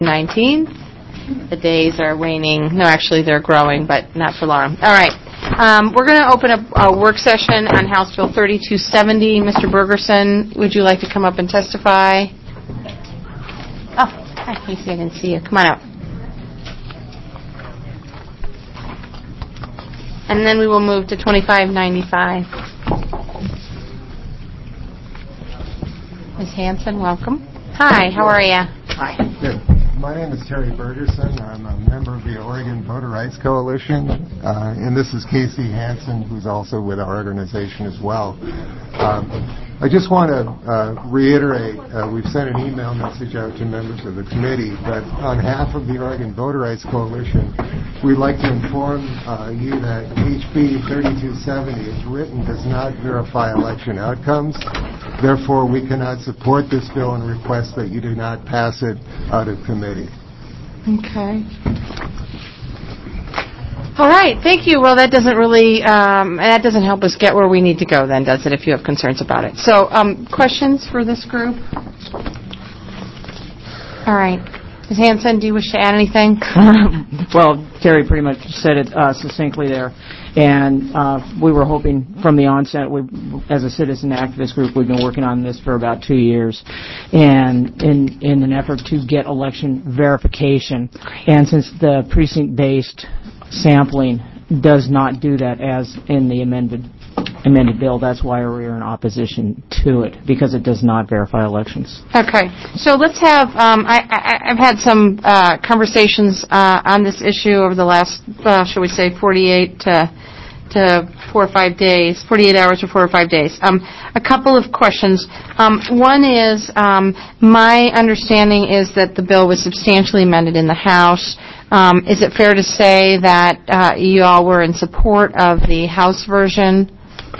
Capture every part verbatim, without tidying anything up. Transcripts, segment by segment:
nineteenth. The days are waning. No, actually, they're growing, but not for long. All right. Um, we're going to open up a work session on House Bill thirty-two seventy. Mister Bergerson, would you like to come up and testify? Oh, hi, Casey. I didn't see you. Come on up. And then we will move to twenty-five ninety-five. Miz Hanson, welcome. Hi, how are you? Hi. Good. My name is Terry Bergerson. I'm a member of the Oregon Voter Rights Coalition, uh, and this is Casey Hanson, who's also with our organization as well. Um, I just want to uh, reiterate, uh, we've sent an email message out to members of the committee, but on behalf of the Oregon Voter Rights Coalition, we'd like to inform uh, you that H B thirty-two seventy, as written, does not verify election outcomes. Therefore, we cannot support this bill and request that you do not pass it out of committee. Okay. All right. Thank you. Well, that doesn't really, um, that doesn't help us get where we need to go then, does it, if you have concerns about it? So, um, questions for this group? All right. Miz Hanson, do you wish to add anything? Well, Terry pretty much said it uh, succinctly there. And uh, we were hoping from the onset, we, as a citizen activist group, we've been working on this for about two years, and in, in an effort to get election verification. And since the precinct-based sampling does not do that as in the amended amended bill, that's why we're in opposition to it, because it does not verify elections. Okay. So let's have, um, I, I, I've had some uh, conversations uh, on this issue over the last, uh, shall we say, forty-eight to, to four or five days, forty-eight hours or four or five days. Um, a couple of questions. Um, one is, um, my understanding is that the bill was substantially amended in the House. Um, is it fair to say that uh, you all were in support of the House version?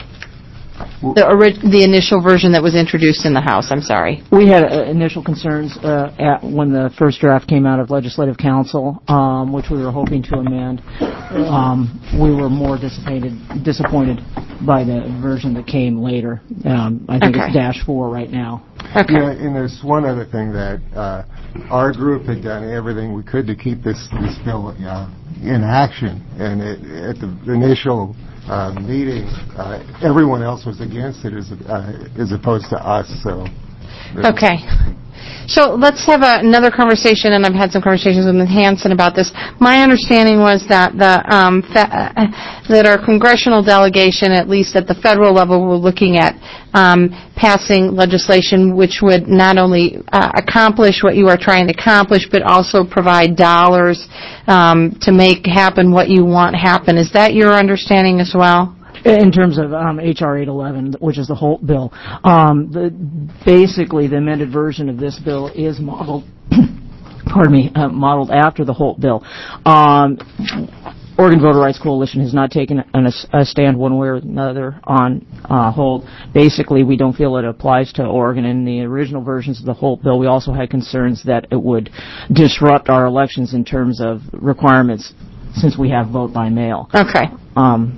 The, ori- the initial version that was introduced in the House, I'm sorry. We had uh, initial concerns uh, at when the first draft came out of Legislative Council, um, which we were hoping to amend. Um, we were more disappointed, disappointed by the version that came later. Um, I think okay. it's dash four right now. Okay. Yeah, and there's one other thing that uh, our group had done everything we could to keep this, this bill uh, in action. And it, at the initial Uh, meeting, uh, everyone else was against it as, uh, as opposed to us. So, okay. So let's have a, another conversation, and I've had some conversations with Miz Hanson about this. My understanding was that the um, fe- uh, that our congressional delegation, at least at the federal level, were looking at um, passing legislation which would not only uh, accomplish what you are trying to accomplish, but also provide dollars um, to make happen what you want happen. Is that your understanding as well? In terms of um, H R eight eleven, which is the Holt bill, um, the, basically the amended version of this bill is modeled, pardon me, uh, modeled after the Holt bill. Um, Oregon Voter Rights Coalition has not taken an, a stand one way or another on uh, Holt. Basically, we don't feel it applies to Oregon. In the original versions of the Holt bill, we also had concerns that it would disrupt our elections in terms of requirements, since we have vote by mail. Okay. Um,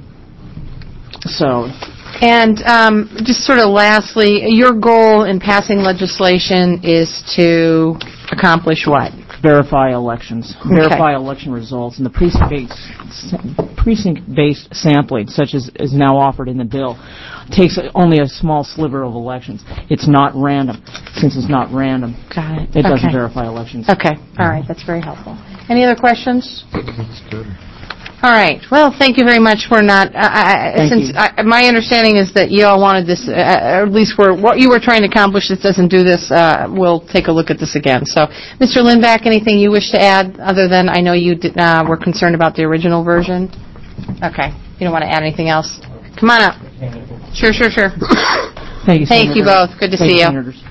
So, and um, just sort of lastly, your goal in passing legislation is to accomplish what? Verify elections, okay. verify election results, and the precinct-based, precinct-based sampling, such as is now offered in the bill, takes only a small sliver of elections. It's not random. Since it's not random, Got it. it doesn't okay. verify elections. Okay. All right. That's very helpful. Any other questions? That's good. All right. Well, thank you very much for not. Uh, I, since I, my understanding is that you all wanted this, uh, or at least for what you were trying to accomplish, this doesn't do this. Uh, we'll take a look at this again. So, Mister Lindback, anything you wish to add other than I know you did, uh, were concerned about the original version? Okay. You don't want to add anything else? Come on up. Sure, sure, sure. Thank you. Thank you both. Good to Thank see you. Senators.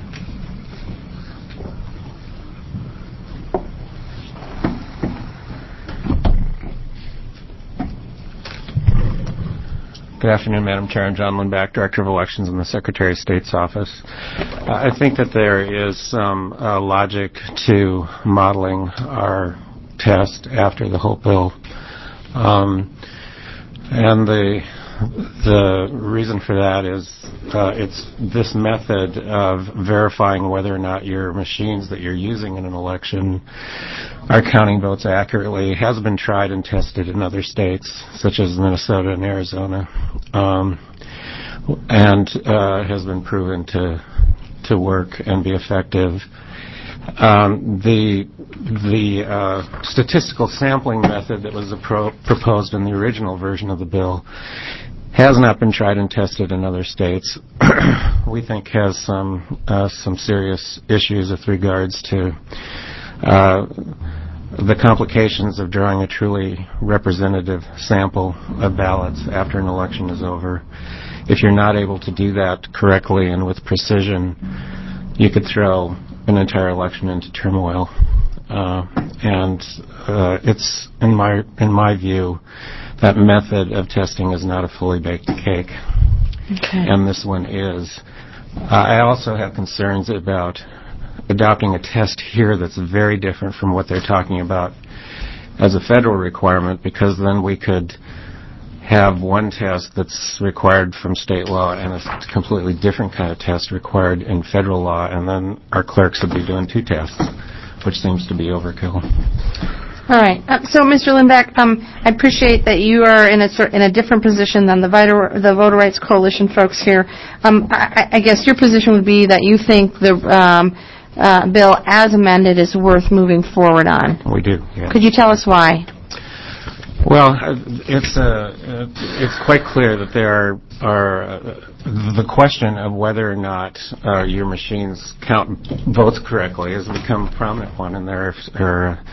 Good afternoon, Madam Chair. I'm John Lindback, Director of Elections in the Secretary of State's office. Uh, I think that there is some uh, logic to modeling our test after the Holt bill. Um, and the the reason for that is uh, it's this method of verifying whether or not your machines that you're using in an election are counting votes accurately has been tried and tested in other states, such as Minnesota and Arizona, um, and uh, has been proven to to work and be effective. Um, the the uh, statistical sampling method that was appro- proposed in the original version of the bill has not been tried and tested in other states. We think has some uh, some serious issues with regards to uh, the complications of drawing a truly representative sample of ballots after an election is over. If you're not able to do that correctly and with precision, you could throw an entire election into turmoil, uh, and uh, it's in my in my view that method of testing is not a fully baked cake, Okay. and this one is. Uh, I also have concerns about adopting a test here that's very different from what they're talking about as a federal requirement, because then we could have one test that's required from state law and a completely different kind of test required in federal law, and then our clerks would be doing two tests, which seems to be overkill. All right. Uh, so, Mister Lindback, um, I appreciate that you are in a sor- in a different position than the Voter, the Voter Rights Coalition folks here. Um, I, I guess your position would be that you think the um, uh, bill as amended is worth moving forward on. We do, yeah. Could you tell us why? Well, uh, it's uh, uh, it's quite clear that there are, are uh, the question of whether or not uh, your machines count votes correctly has become a prominent one, and there are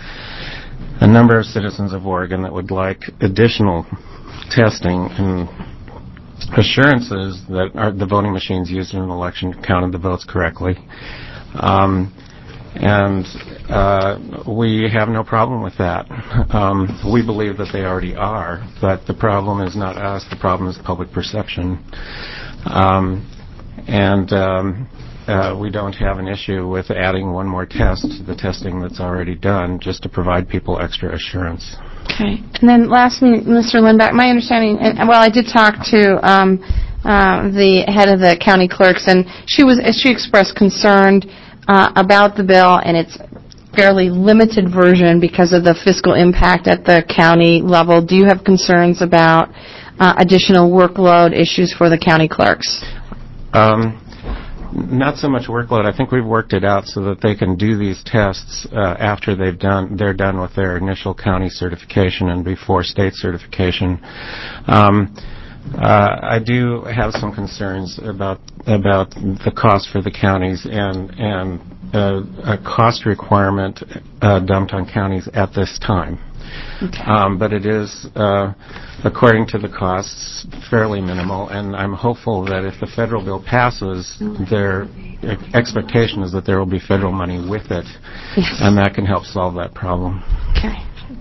a number of citizens of Oregon that would like additional testing and assurances that our, the voting machines used in an election counted the votes correctly. Um, And uh, we have no problem with that. Um, we believe that they already are, but the problem is not us. The problem is public perception. Um, and um, uh, we don't have an issue with adding one more test to the testing that's already done just to provide people extra assurance. Okay. And then lastly, Mister Lindback, my understanding, and well, I did talk to um, uh, the head of the county clerks, and she was she expressed concern Uh, about the bill and its fairly limited version because of the fiscal impact at the county level. Do you have concerns about uh, additional workload issues for the county clerks? Um, not so much workload. I think we've worked it out so that they can do these tests uh, after they've done they're done with their initial county certification and before state certification. Um, Uh, I do have some concerns about about the cost for the counties and and uh, a cost requirement uh, dumped on counties at this time. Okay. Um, but it is, uh, according to the costs, fairly minimal, and I'm hopeful that if the federal bill passes, their expectation is that there will be federal money with it, Yes. and that can help solve that problem. Okay.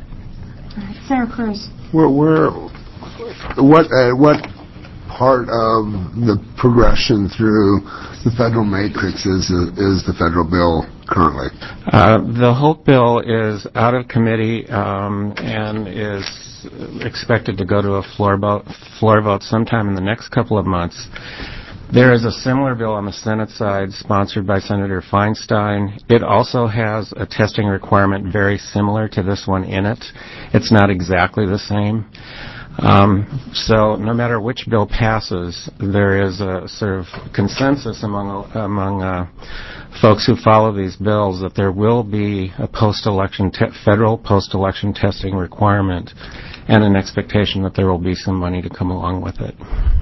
All right. Sarah Cruz. We're, we're what uh, what part of the progression through the federal matrix is is the federal bill currently? Uh, the Holt bill is out of committee um, and is expected to go to a floor vote, floor vote sometime in the next couple of months. There is a similar bill on the Senate side sponsored by Senator Feinstein. It also has a testing requirement very similar to this one in it. It's not exactly the same. Um, so no matter which bill passes, there is a sort of consensus among among uh, folks who follow these bills that there will be a post-election te- federal post-election testing requirement and an expectation that there will be some money to come along with it.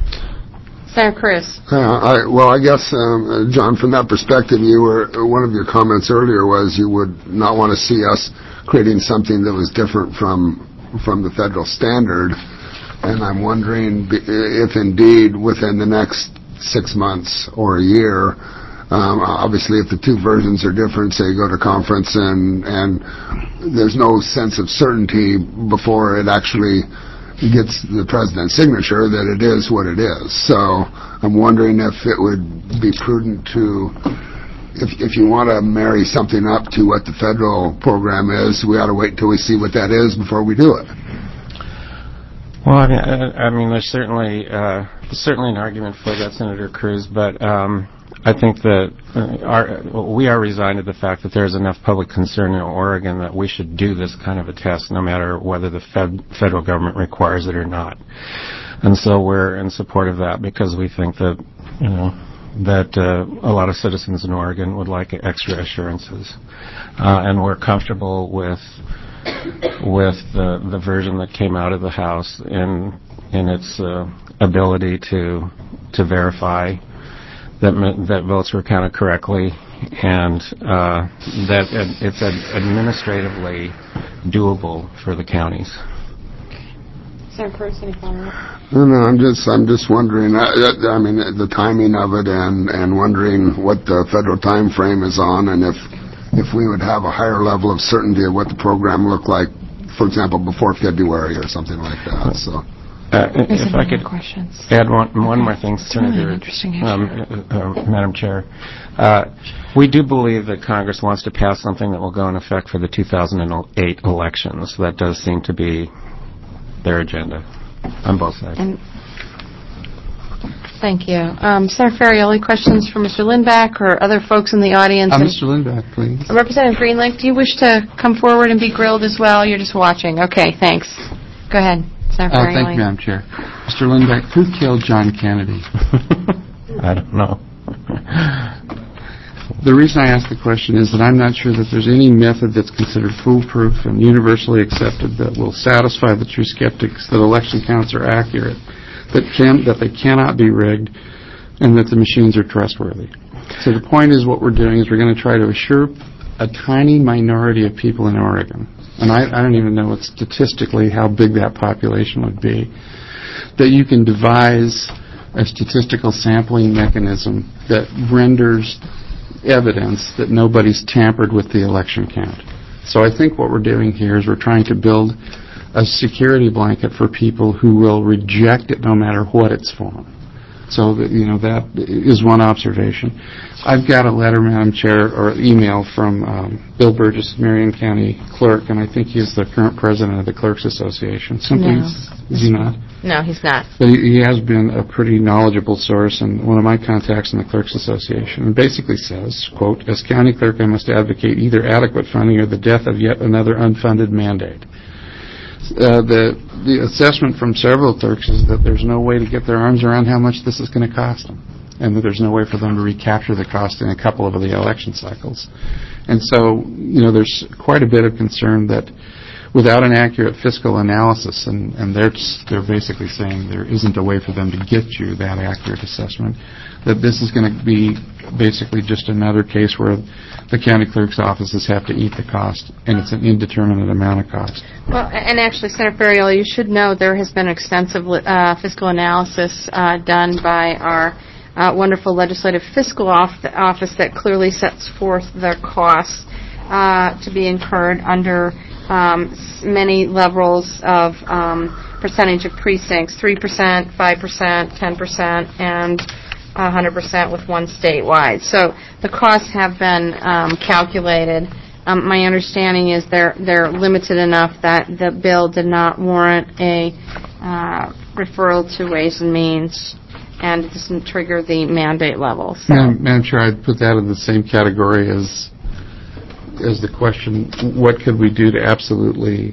Sarah Cruz. Uh, I, well, I guess, um, John, from that perspective, you were one of your comments earlier was you would not want to see us creating something that was different from from the federal standard. And I'm wondering if indeed within the next six months or a year, um, obviously if the two versions are different, say you go to conference and, and there's no sense of certainty before it actually gets the president's signature that it is what it is. So I'm wondering if it would be prudent to, if, if you want to marry something up to what the federal program is, we ought to wait until we see what that is before we do it. Well, I mean, I, I mean, there's certainly uh, there's certainly an argument for that, Senator Cruz, but um, I think that uh, our, well, we are resigned to the fact that there's enough public concern in Oregon that we should do this kind of a test, no matter whether the fed, federal government requires it or not. And so we're in support of that because we think that, you know, that uh, a lot of citizens in Oregon would like extra assurances, uh, and we're comfortable with with the the version that came out of the House in in its uh, ability to to verify that that votes were counted correctly, and uh, that it's administratively doable for the counties. Senator Cruz, any follow-up? No, no, I'm just, I'm just wondering. I, I mean, the timing of it, and and wondering what the federal time frame is on, and if if we would have a higher level of certainty of what the program looked like, for example, before February or something like that. So. Uh, if I could questions. add one, one more thing, It's really Senator, an interesting um, uh, uh, Madam Chair. Uh, we do believe that Congress wants to pass something that will go in effect for the two thousand eight elections. That does seem to be their agenda on both sides. And thank you. Um, Senator Ferrioli, questions for Mister Lindback or other folks in the audience? Uh, Mister Lindback, please. Representative Greenlake, do you wish to come forward and be grilled as well? You're just watching. Okay, thanks. Go ahead, Senator Uh, Ferrioli. thank you, Madam Chair. Mister Lindback, who killed John Kennedy? I don't know. The reason I ask the question is that I'm not sure that there's any method that's considered foolproof and universally accepted that will satisfy the true skeptics that election counts are accurate, that can that they cannot be rigged, and that the machines are trustworthy. So the point is, what we're doing is we're going to try to assure a tiny minority of people in Oregon, and I, I don't even know what statistically how big that population would be, that you can devise a statistical sampling mechanism that renders evidence that nobody's tampered with the election count. So I think what we're doing here is we're trying to build a security blanket for people who will reject it no matter what it's for. So, that, you know, that is one observation. I've got a letter, Madam Chair, or email from um, Bill Burgess, Marion County Clerk, and I think he's the current president of the Clerks Association. Simply, No. Is he not? No, he's not. But he, he has been a pretty knowledgeable source and one of my contacts in the Clerks Association, and basically says, quote, as county clerk, I must advocate either adequate funding or the death of yet another unfunded mandate. Uh, the the assessment from several clerks is that there's no way to get their arms around how much this is going to cost them, and that there's no way for them to recapture the cost in a couple of the election cycles. And so, you know, there's quite a bit of concern that without an accurate fiscal analysis, and, and they're, they're basically saying there isn't a way for them to get you that accurate assessment, that this is going to be basically just another case where the county clerk's offices have to eat the cost, and it's an indeterminate amount of cost. Well, and actually, Senator Ferrioli, you should know there has been extensive uh, fiscal analysis uh, done by our uh, wonderful legislative fiscal off- office that clearly sets forth the costs uh, to be incurred under um, many levels of um, percentage of precincts, three percent, five percent, ten percent, and one hundred percent with one statewide. So the costs have been um, calculated. Um, my understanding is they're they're limited enough that the bill did not warrant a uh, referral to Ways and Means, and it doesn't trigger the mandate level. So. Madam, Madam Chair, I'd put that in the same category as as the question, what could we do to absolutely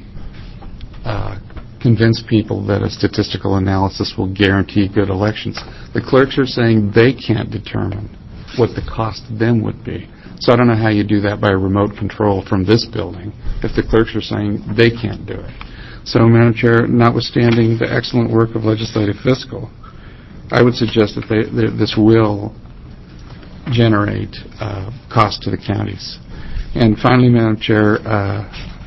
uh, convince people that a statistical analysis will guarantee good elections? The clerks are saying they can't determine what the cost to them would be. So I don't know how you do that by remote control from this building if the clerks are saying they can't do it. So, Madam Chair, notwithstanding the excellent work of legislative fiscal, I would suggest that they, they, this will generate uh, cost to the counties. And finally, Madam Chair, uh,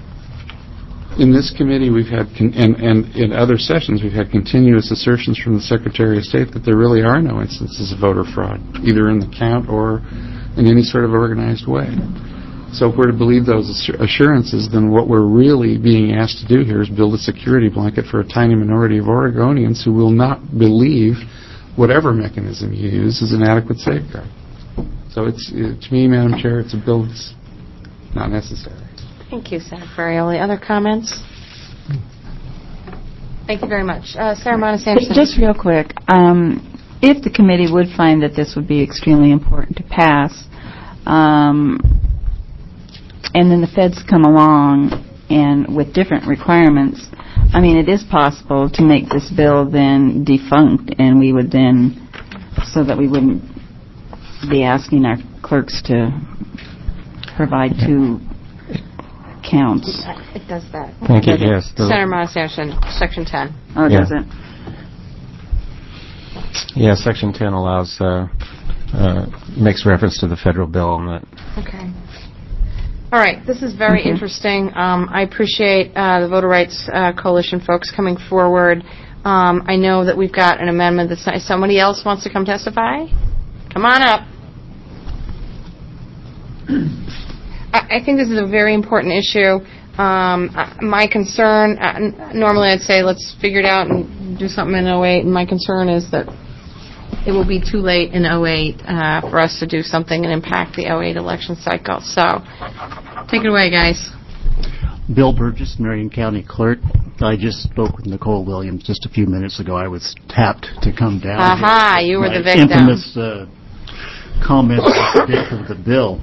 in this committee we've had, con- and, and in other sessions, we've had continuous assertions from the Secretary of State that there really are no instances of voter fraud, either in the count or in any sort of organized way. So if we're to believe those assurances, then what we're really being asked to do here is build a security blanket for a tiny minority of Oregonians who will not believe whatever mechanism you use is an adequate safeguard. So it's, it, to me, Madam Chair, it's a bill that's not necessary. Thank you, Senator Ferrioli. Other comments? Thank you very much. Uh, Sarah Monas Anderson. Just real quick, um, if the committee would find that this would be extremely important to pass, um, and then the feds come along and with different requirements, I mean, it is possible to make this bill then defunct, and we would then, so that we wouldn't be asking our clerks to provide two counts. It does that. Thank you, yes. The- Senator Monas Anderson, Section ten. Oh, Yeah. does it? Yeah, Section ten allows, uh, uh, makes reference to the federal bill and that. Okay. All right. This is very Okay. interesting. Um, I appreciate uh, the Voter Rights uh, Coalition folks coming forward. Um, I know that we've got an amendment that somebody else wants to come testify. Come on up. I, I think this is a very important issue. Um, uh, my concern, uh, n- normally I'd say let's figure it out and do something in oh eight, and my concern is that it will be too late in oh eight uh, for us to do something and impact the oh eight election cycle. So, take it away, guys. Bill Burgess, Marion County Clerk. I just spoke with Nicole Williams just a few minutes ago. I was tapped to come down. Aha, here. you were My the victim. Infamous uh, comment about the date of the bill.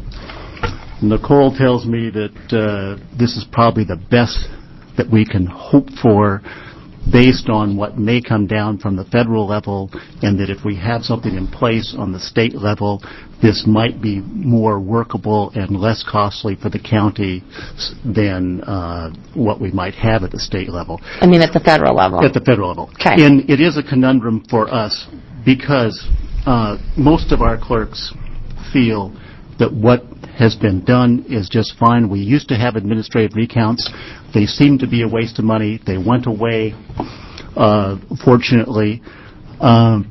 Nicole tells me that uh, this is probably the best that we can hope for based on what may come down from the federal level, and that if we have something in place on the state level, this might be more workable and less costly for the county than uh, what we might have at the state level. I mean, at the federal level. At the federal level. Okay. And it is a conundrum for us because uh, most of our clerks feel that what has been done is just fine. We used to have administrative recounts. They seem to be a waste of money. They went away, uh, fortunately. Um,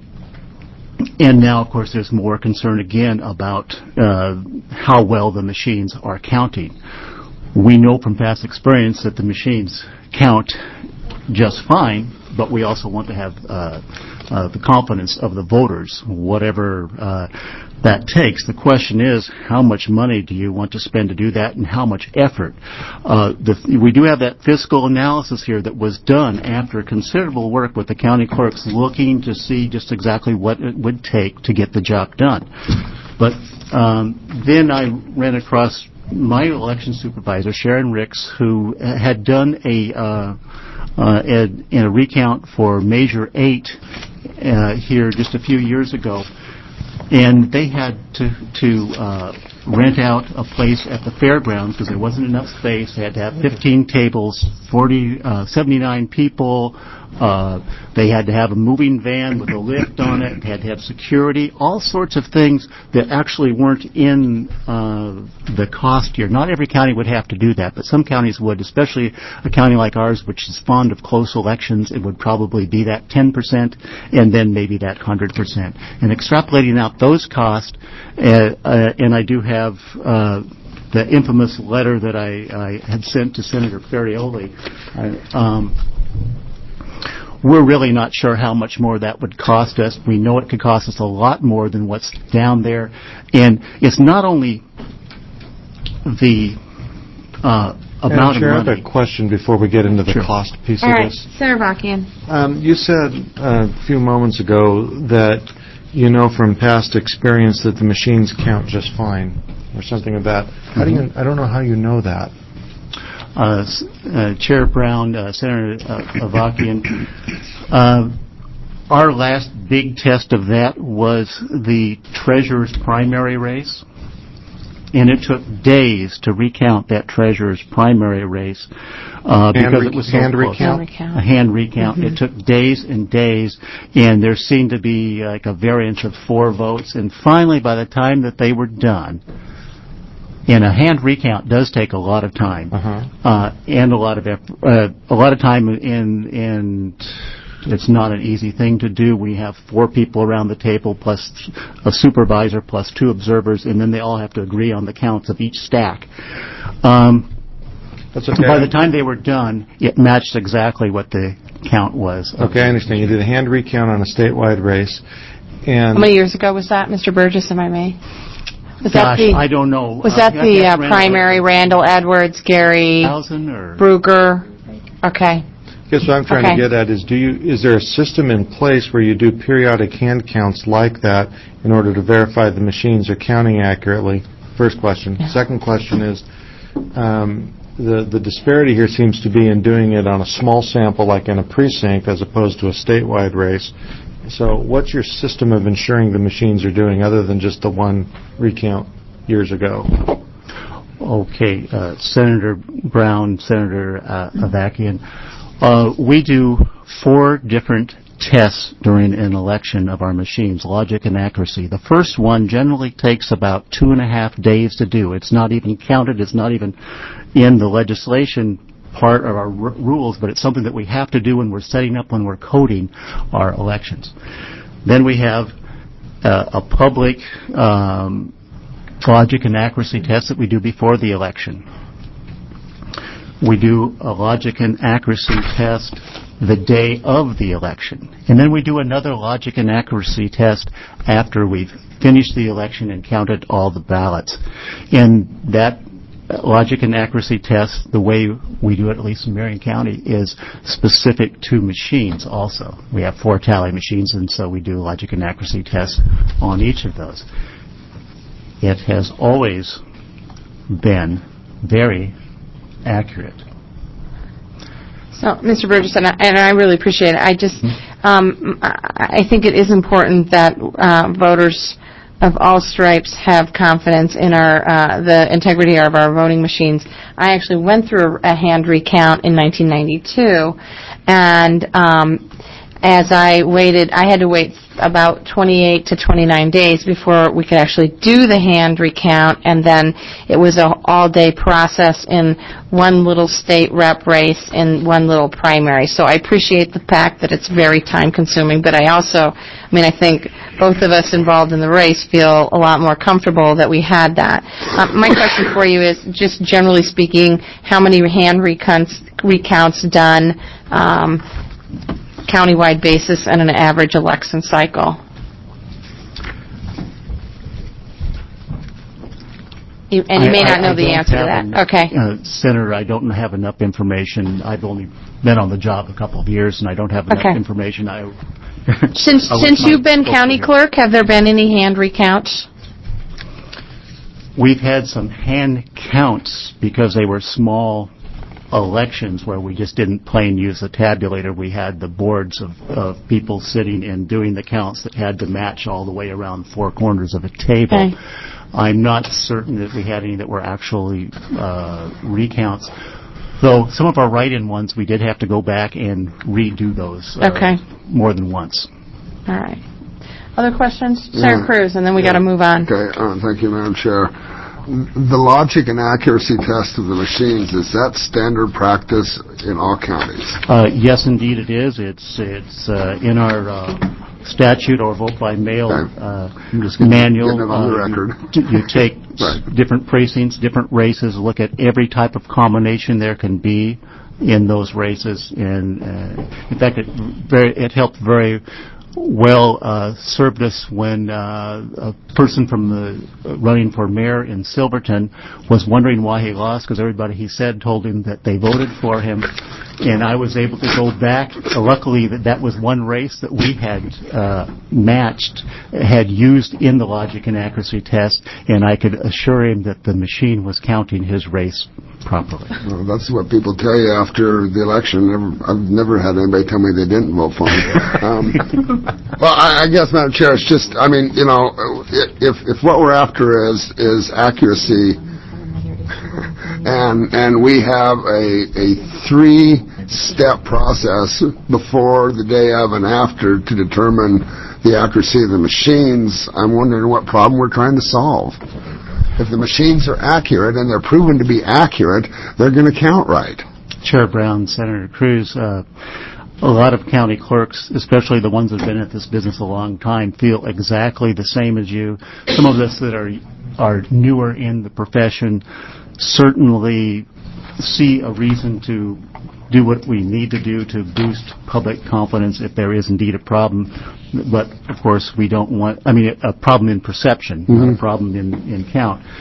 and now, of course, there's more concern again about uh, how well the machines are counting. We know from past experience that the machines count just fine, but we also want to have uh, uh, the confidence of the voters, whatever uh, that takes. The question is, how much money do you want to spend to do that, and how much effort? Uh, the, we do have that fiscal analysis here that was done after considerable work with the county clerks looking to see just exactly what it would take to get the job done. But um, then I ran across my election supervisor, Sharon Ricks, who had done a uh, uh, in a recount for Measure eight uh, here just a few years ago. And they had to, to uh, rent out a place at the fairgrounds because there wasn't enough space. They had to have fifteen tables, forty, uh, seventy-nine people. Uh, they had to have a moving van with a lift on it. They had to have security, all sorts of things that actually weren't in uh, the cost here. Not every county would have to do that, but some counties would, especially a county like ours, which is fond of close elections. It would probably be that ten percent and then maybe that one hundred percent. And extrapolating out those costs, uh, uh, and I do have uh, the infamous letter that I, I had sent to Senator Ferrioli. I, um, We're really not sure how much more that would cost us. We know it could cost us a lot more than what's down there. And it's not only the uh, amount Chair, of money. I have a question before we get into the Sure. cost piece All of right, this. Senator Bockian. Um, you said uh, a few moments ago that you know from past experience that the machines count just fine, or something of that. How Mm-hmm. do you? I don't know how you know that. Uh, uh, Chair Brown, uh, Senator uh, Avakian, uh, our last big test of that was the treasurer's primary race, and it took days to recount that treasurer's primary race uh, because re- it was so hand close. recount? Hand recount. A hand recount. It took days and days, and there seemed to be like a variance of four votes, and finally, by the time that they were done, and a hand recount does take a lot of time, Uh-huh. uh, and a lot of effort, uh, a lot of time, in, and it's not an easy thing to do. We have four people around the table, plus a supervisor, plus two observers, and then they all have to agree on the counts of each stack. Um, That's okay. By the time they were done, it matched exactly what the count was. Okay, I understand. You did a hand recount on a statewide race, and How many years ago was that, Mister Burgess, if I may? Was Gosh, that the, I don't know. Was Uh, that you have to the ask uh, Randall primary, Edwards. Randall Edwards, Gary Thousand or Bruger? Okay. guess what I'm trying Okay. to get at is, do you, is there a system in place where you do periodic hand counts like that in order to verify the machines are counting accurately? First question. Yeah. Second question is, um, the, the disparity here seems to be in doing it on a small sample like in a precinct as opposed to a statewide race. So what's your system of ensuring the machines are doing other than just the one recount years ago? Okay, uh, Senator Brown, Senator uh, Avakian, uh, we do four different tests during an election of our machines, logic and accuracy. The first one generally takes about two and a half days to do. It's not even counted. It's not even in the legislation part of our r- rules, but it's something that we have to do when we're setting up, when we're coding our elections. Then we have uh, a public um, logic and accuracy test that we do before the election. We do a logic and accuracy test the day of the election. And then we do another logic and accuracy test after we've finished the election and counted all the ballots. And that logic and accuracy test, the way we do it, at least in Marion County, is specific to machines also. We have four tally machines, and so we do logic and accuracy tests on each of those. It has always been very accurate. So, Mister Burgess, and I, and I really appreciate it. I just, um, I I think it is important that uh, voters of all stripes have confidence in our uh, the integrity of our voting machines. I actually went through a hand recount in nineteen ninety-two, and um, as I waited, I had to wait about twenty-eight to twenty-nine days before we could actually do the hand recount, and then it was an all-day process in one little state rep race in one little primary. So I appreciate the fact that it's very time-consuming, but I also, I mean, I think both of us involved in the race feel a lot more comfortable that we had that. Uh, my question for you is, just generally speaking, how many hand recounts, recounts done um, countywide basis and an average election cycle? You, and you may I- not I- know I the don't answer to have that. enough- Okay. Uh, Senator, I don't have enough information. I've only been on the job a couple of years, and I don't have enough Okay. information. I Since I wish since my you've been folks county were here. clerk, have there been any hand recounts? We've had some hand counts because they were small elections where we just didn't plain use the tabulator. We had the boards of, of people sitting and doing the counts that had to match all the way around four corners of a table. Okay. I'm not certain that we had any that were actually uh, recounts, though some of our write-in ones we did have to go back and redo those uh, Okay. more than once. All right. Other questions? Yeah. Senator Cruz, and then we got to move on. Okay, uh, thank you, Madam Chair. The logic and accuracy test of the machines, is that standard practice in all counties? Uh, yes, indeed it is. It's it's uh, in our uh, statute or vote by mail Okay. uh, I'm just getting, manual. getting it on the Uh, record. you, you take Right. s- different precincts, different races, look at every type of combination there can be in those races, and uh, in fact, it very it helped very well uh, served us when uh, a person from the uh, running for mayor in Silverton was wondering why he lost, because everybody he said told him that they voted for him, and I was able to go back. Luckily, that that was one race that we had uh, matched, had used in the logic and accuracy test, and I could assure him that the machine was counting his race properly. Well, that's what people tell you after the election. Never, I've never had anybody tell me they didn't vote for me. Um, well, I, I guess, Madam Chair, it's just, I mean, you know, if if what we're after is is accuracy, and and we have a a three-step process before, the day of, and after to determine the accuracy of the machines, I'm wondering what problem we're trying to solve. If the machines are accurate and they're proven to be accurate, they're going to count right. Chair Brown, Senator Cruz, uh, a lot of county clerks, especially the ones that have been at this business a long time, feel exactly the same as you. Some of us that are are newer in the profession certainly see a reason to do what we need to do to boost public confidence if there is indeed a problem. But, of course, we don't want, I mean, a problem in perception, Mm-hmm. not a problem in, in count.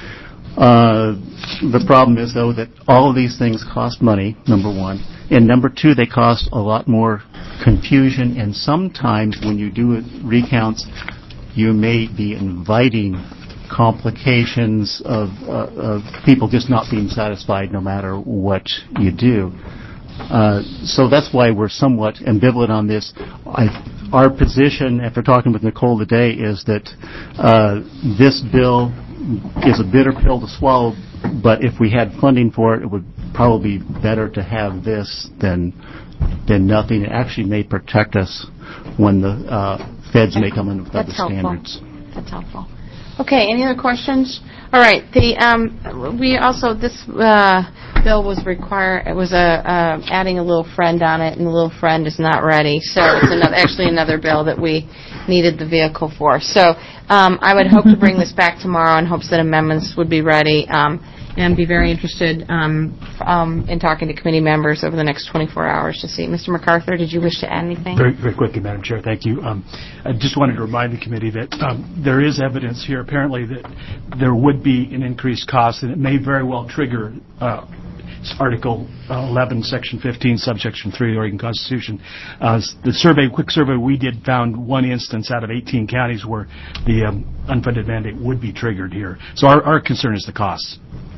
Uh, the problem is, though, that all of these things cost money, number one. And number two, they cost a lot more confusion. And sometimes when you do recounts, you may be inviting complications of, uh, of people just not being satisfied no matter what you do. Uh, so that's why we're somewhat ambivalent on this. I, our position, after talking with Nicole today, is that uh, this bill is a bitter pill to swallow, but if we had funding for it, it would probably be better to have this than than nothing. It actually may protect us when the uh, feds may come in with other standards. That's helpful. Okay, any other questions? All right, the um, we also, this uh, bill was require, it was a, uh, adding a little friend on it, and the little friend is not ready, so it's another, actually another bill that we needed the vehicle for. So um, I would hope to bring this back tomorrow in hopes that amendments would be ready, um, and be very interested um, um, in talking to committee members over the next twenty-four hours to see. Mister MacArthur, did you wish to add anything? Very, very quickly, Madam Chair. Thank you. Um, I just wanted to remind the committee that um, there is evidence here, apparently, that there would be an increased cost, and it may very well trigger uh, Article eleven, Section fifteen, Subsection three of the Oregon Constitution. Uh, the survey, quick survey we did, found one instance out of eighteen counties where the um, unfunded mandate would be triggered here. So our, our concern is the costs.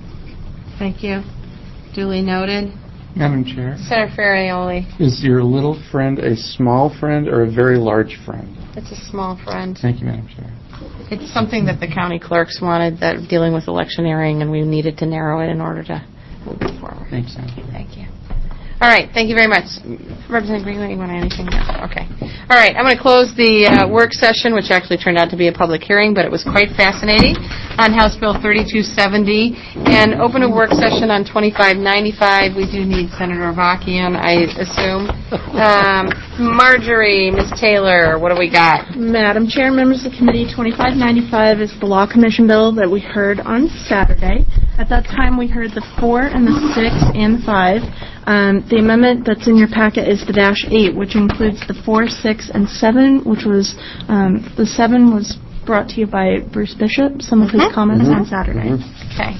Thank you. Duly noted. Madam Chair, Senator Ferrioli. is your little friend a small friend or a very large friend? It's a small friend. Thank you, Madam Chair. It's something that the county clerks wanted, that dealing with electioneering, and we needed to narrow it in order to move it forward. Thanks, Madam Chair. Thank you. All right, thank you very much. Representative Greenlee, you want to add anything? No. Okay. All right, I'm going to close the uh, work session, which actually turned out to be a public hearing, but it was quite fascinating, on House Bill thirty-two seventy, and open a work session on twenty-five ninety-five. We do need Senator Avakian, I assume. Um, Marjorie, Miz Taylor, what do we got? Madam Chair, members of the committee, twenty-five ninety-five is the Law Commission bill that we heard on Saturday. At that time, we heard the four and the six and the five. Um, the amendment that's in your packet is the dash eight, which includes the four, six, and seven, which was, um, the seven was brought to you by Bruce Bishop, some of his mm-hmm. comments mm-hmm. on Saturday. Mm-hmm. Okay.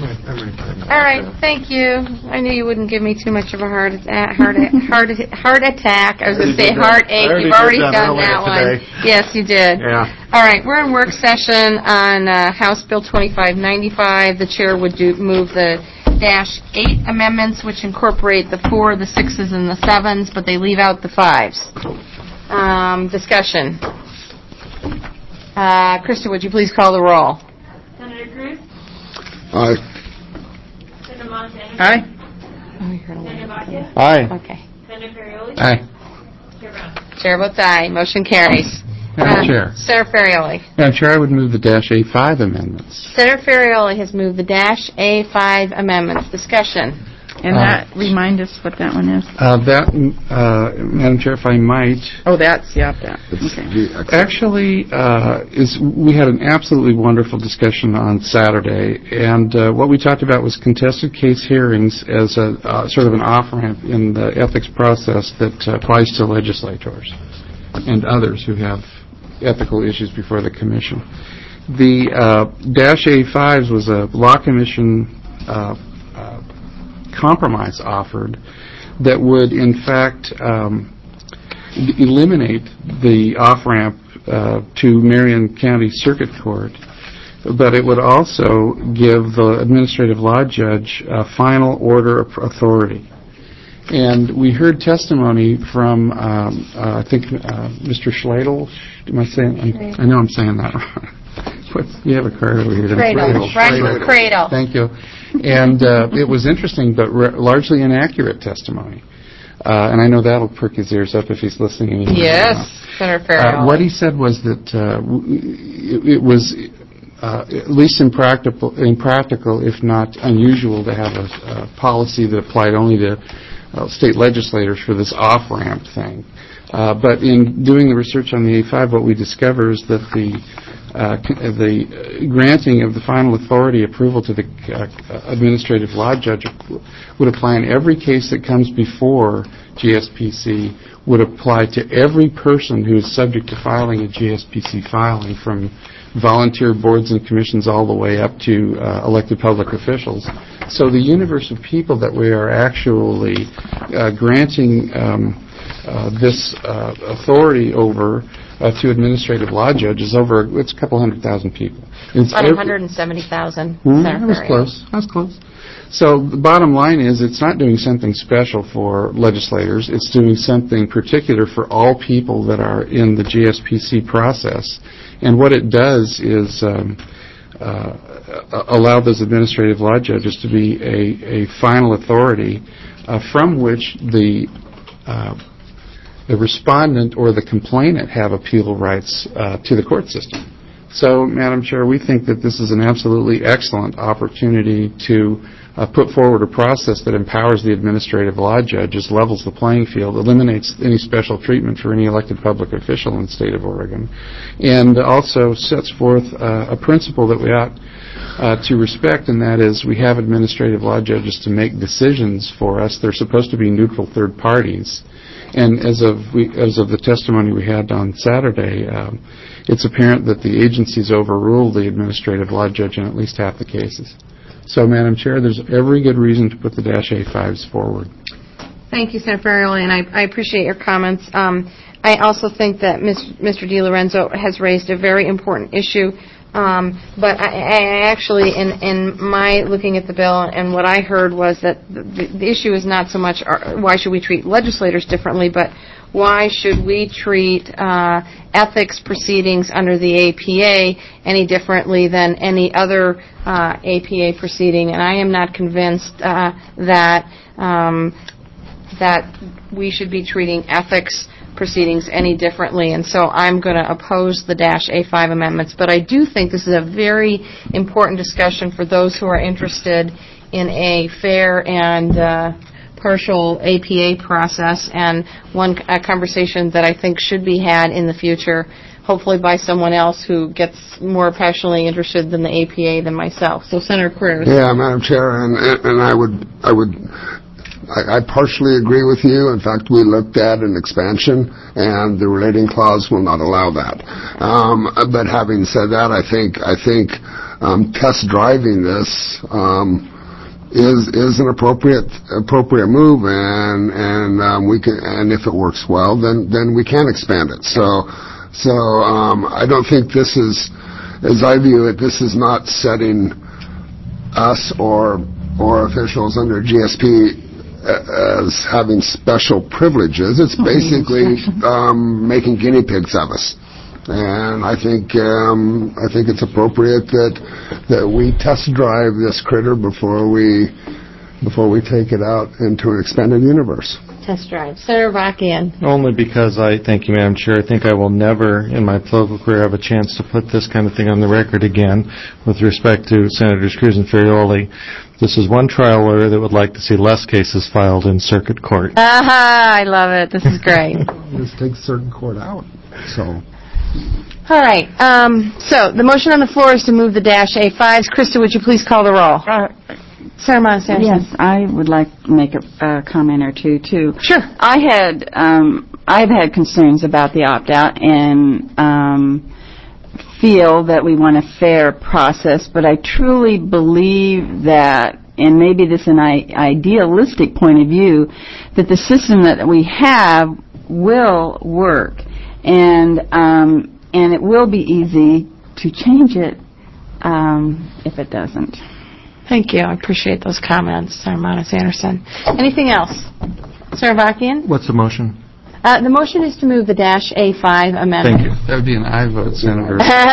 All right, thank you. I knew you wouldn't give me too much of a heart attack. Heart, heart, heart attack. I was going to say heartache. You've already done that one. Yes, you did. Yeah. All right, we're in work session on uh, House Bill twenty-five ninety-five. The chair would do, move the dash eight amendments, which incorporate the four, the sixes, and the sevens, but they leave out the fives. Um, discussion. Uh, Krista, would you please call the roll? Senator Cruz? Aye. Senator Montana? Aye. Senator Batia? Aye. Okay. Senator Ferrioli? Aye. Chair Brown? Chair votes aye. Motion carries. Madam uh, Chair. Senator Ferrioli. Madam Chair, I would move the dash A five amendments. Senator Ferrioli has moved the dash A five amendments. Discussion. And Uh, that, remind us what that one is. Uh, that, uh, Madam Chair, if I might, Oh, that's, yeah, that. It's Okay. the ex- actually, uh, is we had an absolutely wonderful discussion on Saturday, and uh, what we talked about was contested case hearings as a uh, sort of an off-ramp in the ethics process that uh, applies to legislators and others who have ethical issues before the commission. The uh, dash A fives was a law commission uh, uh, compromise offered that would, in fact, um, eliminate the off-ramp uh, to Marion County Circuit Court, but it would also give the administrative law judge a final order of authority. And we heard testimony from, um, uh, I think, uh, Mister Schladel. Am I saying? I'm, I know I'm saying that wrong. What's, you have a card over here. Cradle. Right, Cradle. Thank you. And uh, it was interesting, but re- largely inaccurate testimony. Uh, and I know that'll perk his ears up if he's listening. Yes, Senator Ferrioli. Uh, what he said was that uh, w- it, it was uh, at least impractical, impractical, if not unusual, to have a, a policy that applied only to uh, state legislators for this off-ramp thing. Uh, but in doing the research on the A five, what we discover is that the Uh, the granting of the final authority approval to the uh, administrative law judge would apply in every case that comes before G S P C, would apply to every person who is subject to filing a G S P C filing from volunteer boards and commissions all the way up to uh, elected public officials. So the universe of people that we are actually uh, granting um, uh, this uh, authority over uh, to administrative law judges over, it's a couple hundred thousand people. It's About every- one hundred seventy thousand. Hmm, that was close. That was close. So the bottom line is it's not doing something special for legislators. It's doing something particular for all people that are in the G S P C process. And what it does is um, uh, allow those administrative law judges to be a, a final authority uh, from which the uh, the respondent or the complainant have appeal rights uh, to the court system. So, Madam Chair, we think that this is an absolutely excellent opportunity to uh, put forward a process that empowers the administrative law judges, levels the playing field, eliminates any special treatment for any elected public official in the state of Oregon, and also sets forth uh, a principle that we ought uh, to respect, and that is we have administrative law judges to make decisions for us. They're supposed to be neutral third parties. And as of we, as of the testimony we had on Saturday, um, it's apparent that the agencies overruled the administrative law judge in at least half the cases. So, Madam Chair, there's every good reason to put the Dash A fives forward. Thank you, Senator Ferrioli, and I, I appreciate your comments. Um, I also think that Mister DiLorenzo has raised a very important issue. Um, but I, I actually, in, in my looking at the bill, and what I heard was that the, the issue is not so much our, why should we treat legislators differently, but why should we treat uh, ethics proceedings under the A P A any differently than any other uh, A P A proceeding? And I am not convinced uh, that um, that we should be treating ethics proceedings any differently, and so I'm going to oppose the Dash A five amendments. But I do think this is a very important discussion for those who are interested in a fair and uh, partial A P A process, and one a conversation that I think should be had in the future, hopefully by someone else who gets more passionately interested in the A P A than myself. So, Senator Cruz. Yeah, Madam Chair, and and I would I would. I, I partially agree with you. In fact, we looked at an expansion, and the relating clause will not allow that. Um, but having said that, I think I think um, test driving this um, is is an appropriate appropriate move, and and um, we can and if it works well, then then we can expand it. So so um, I don't think this is, as I view it, this is not setting us or or officials under G S P as having special privileges. It's basically um, making guinea pigs of us, and I think um, I think it's appropriate that that we test drive this critter before we before we take it out into an expanded universe. Test drive, Senator Vakian. Only because I, thank you, Madam Chair, I think I will never in my political career have a chance to put this kind of thing on the record again with respect to Senators Cruz and Ferrioli. This is one trial lawyer that would like to see less cases filed in circuit court. Aha, I love it. This is great. Just take circuit court out. So. All right. Um, so the motion on the floor is to move the Dash A fives. Krista, would you please call the roll? Uh, Senator Montesanderson. Yes, I would like to make a uh, comment or two, too. Sure. I had, um, I've had concerns about the opt-out and um, feel that we want a fair process, but I truly believe that, and maybe this is an I- idealistic point of view, that the system that we have will work, and um, and it will be easy to change it um, if it doesn't. Thank you. I appreciate those comments, Senator Montesanderson. Anything else? Senator Vakian? What's the motion? Uh, the motion is to move the Dash A five amendment. Thank you. That would be an aye vote, Senator.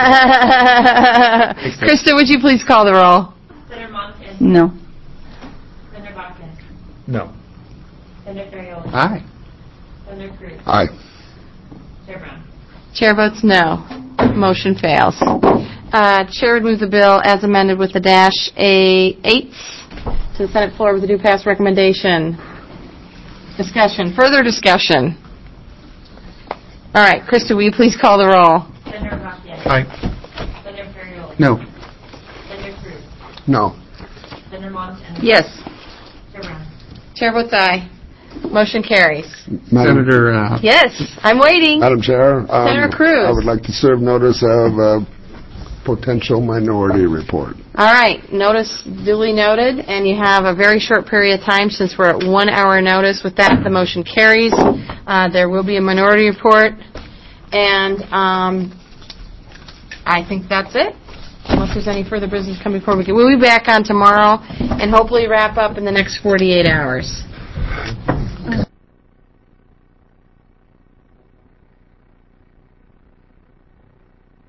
Krista, would you please call the roll? Senator Monson. No. Senator Bachman. No. Senator Ferrioli. Aye. Senator Cruz. Aye. Chair Brown. Chair votes no. Motion fails. Uh, Chair would move the bill as amended with the Dash A eights to the Senate floor with a due pass recommendation. Discussion. Further discussion. All right. Krista, will you please call the roll? Senator Bachman. Aye. Senator Ferrioli. No. Senator Cruz. No. Senator Monson. Yes. Chair Brown. Chair votes aye. Motion carries. Madam, Senator. Uh, Yes, I'm waiting. Madam Chair, um, Senator Cruz. I would like to serve notice of uh, potential minority report. All right, notice duly noted, and you have a very short period of time since we're at one hour notice. With that, the motion carries. Uh, there will be a minority report, and um, I think that's it. Unless there's any further business coming before we get. We'll be back on tomorrow and hopefully wrap up in the next forty-eight hours.